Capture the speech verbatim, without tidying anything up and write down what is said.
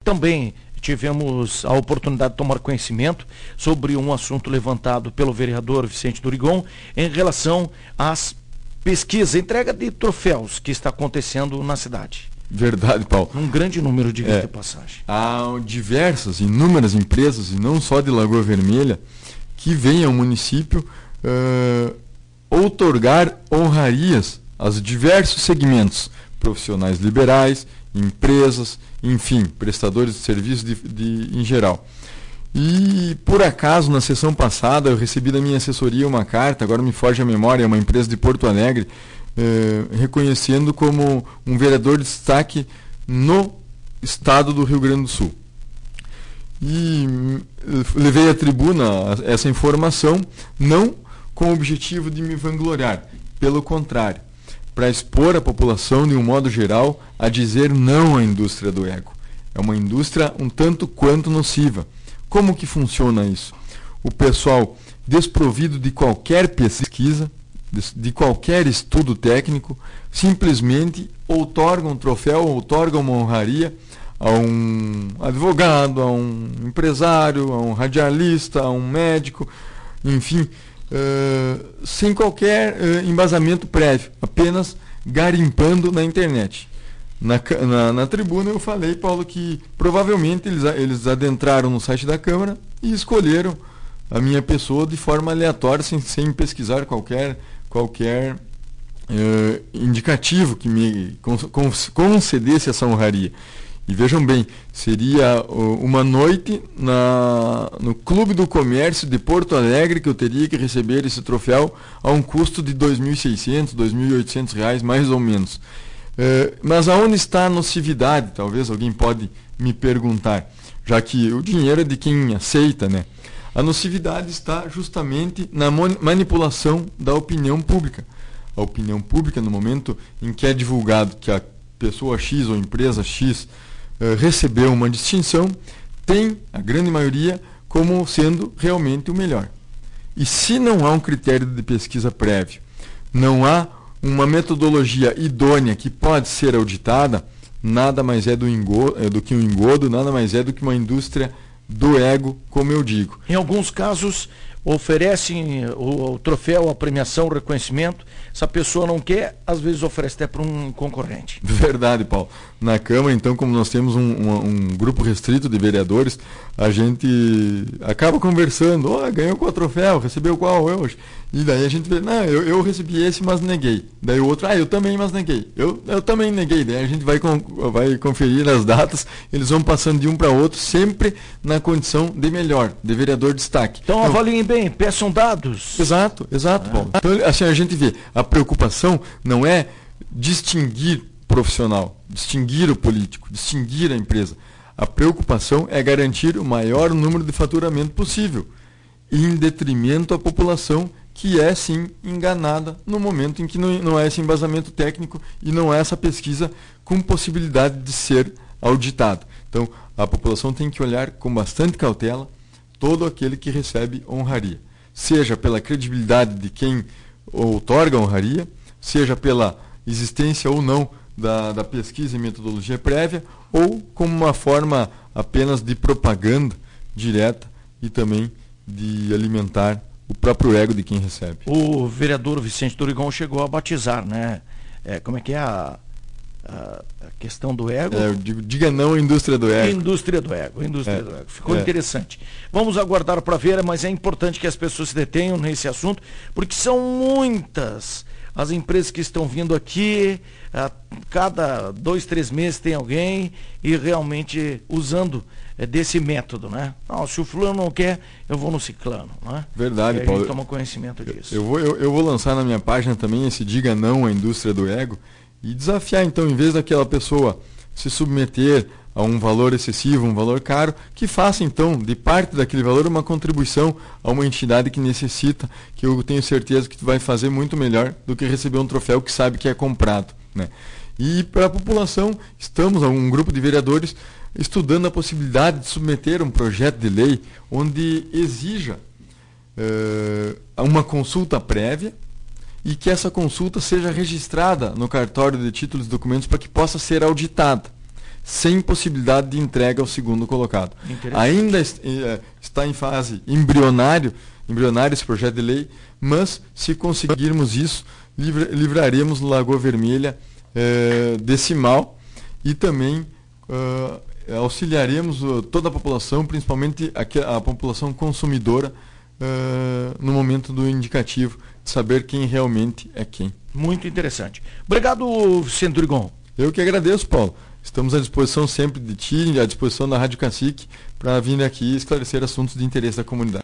Também tivemos a oportunidade de tomar conhecimento sobre um assunto levantado pelo vereador Vicente Durigon em relação às pesquisas, entrega de troféus que está acontecendo na cidade. Verdade, Paulo. Um grande número de, é, de passagem. Há diversas, inúmeras empresas, e não só de Lagoa Vermelha, que vêm ao município uh, outorgar honrarias aos diversos segmentos, profissionais liberais, empresas, enfim, prestadores de serviços de, de, em geral. E, por acaso, na sessão passada, eu recebi da minha assessoria uma carta, agora me foge a memória, é uma empresa de Porto Alegre, eh, reconhecendo como um vereador de destaque no estado do Rio Grande do Sul. E eh, levei à tribuna essa informação, não com o objetivo de me vangloriar, pelo contrário, para expor a população, de um modo geral, a dizer não à indústria do ego. É uma indústria um tanto quanto nociva. Como que funciona isso? O pessoal desprovido de qualquer pesquisa, de qualquer estudo técnico, simplesmente outorga um troféu, outorga uma honraria a um advogado, a um empresário, a um radialista, a um médico, enfim, uh, sem qualquer uh, embasamento prévio, apenas garimpando na internet. Na, na, na tribuna eu falei, Paulo, que provavelmente eles, eles adentraram no site da Câmara e escolheram a minha pessoa de forma aleatória, sem, sem pesquisar qualquer, qualquer uh, indicativo que me concedesse essa honraria. E vejam bem, seria uh, uma noite na, no Clube do Comércio de Porto Alegre que eu teria que receber esse troféu a um custo de dois mil e seiscentos, dois mil e oitocentos reais, mais ou menos. Uh, mas aonde está a nocividade? Talvez alguém pode me perguntar, já que o dinheiro é de quem aceita, né? A nocividade está justamente na manipulação da opinião pública. A opinião pública, no momento em que é divulgado que a pessoa X ou empresa X uh, recebeu uma distinção, tem, a grande maioria, como sendo realmente o melhor. E se não há um critério de pesquisa prévio, não há uma metodologia idônea que pode ser auditada, nada mais é do, engodo, do que um engodo, nada mais é do que uma indústria do ego, como eu digo. Em alguns casos, oferecem o, o troféu, a premiação, o reconhecimento. Se a pessoa não quer, às vezes oferece até para um concorrente. Verdade, Paulo. Na Câmara, então, como nós temos um, um, um grupo restrito de vereadores, a gente acaba conversando. Oh, ganhou qual troféu? Recebeu qual hoje? E daí a gente vê, não, eu, eu recebi esse, mas neguei. Daí o outro, ah, eu também, mas neguei. Eu, eu também neguei. Daí a gente vai, com, vai conferir as datas, eles vão passando de um para outro, sempre na condição de melhor, de vereador de destaque. Então, então avaliem bem, peçam dados. Exato, exato, ah. Paulo. Então, assim, a gente vê, a preocupação não é distinguir profissional, distinguir o político, distinguir a empresa. A preocupação é garantir o maior número de faturamento possível, em detrimento à população que é, sim, enganada no momento em que não, não há esse embasamento técnico e não há essa pesquisa com possibilidade de ser auditado. Então, a população tem que olhar com bastante cautela todo aquele que recebe honraria, seja pela credibilidade de quem outorga a honraria, seja pela existência ou não da, da pesquisa e metodologia prévia, ou como uma forma apenas de propaganda direta e também de alimentar o próprio ego de quem recebe. O vereador Vicente Durigon chegou a batizar, né? É, como é que é a, a, a questão do ego? É, eu digo, diga não à indústria do ego. Indústria do ego, indústria é, do ego. Ficou é. interessante. Vamos aguardar para ver, mas é importante que as pessoas se detenham nesse assunto, porque são muitas as empresas que estão vindo aqui, a cada dois, três meses tem alguém e realmente usando é, desse método, né? Não, se o fulano não quer, eu vou no ciclano, né? Verdade, e a Paulo. gente toma conhecimento disso. Eu vou, eu, eu vou lançar na minha página também esse diga não à indústria do ego e desafiar, então, em vez daquela pessoa se submeter a um valor excessivo, um valor caro, que faça, então, de parte daquele valor, uma contribuição a uma entidade que necessita, que eu tenho certeza que tu vai fazer muito melhor do que receber um troféu que sabe que é comprado, né? E para a população, estamos, um grupo de vereadores, estudando a possibilidade de submeter um projeto de lei onde exija uh, uma consulta prévia e que essa consulta seja registrada no cartório de títulos e documentos para que possa ser auditada. sem possibilidade de entrega ao segundo colocado. Ainda est está em fase embrionário, embrionário esse projeto de lei, mas se conseguirmos isso, livra livraremos Lagoa Vermelha eh, desse mal e também uh, auxiliaremos uh, toda a população, principalmente a, a população consumidora, uh, no momento do indicativo, de saber quem realmente é quem. Muito interessante. Obrigado, Centurigon. Eu que agradeço, Paulo. Estamos à disposição sempre de ti, à disposição da Rádio Cacique, para vir aqui esclarecer assuntos de interesse da comunidade.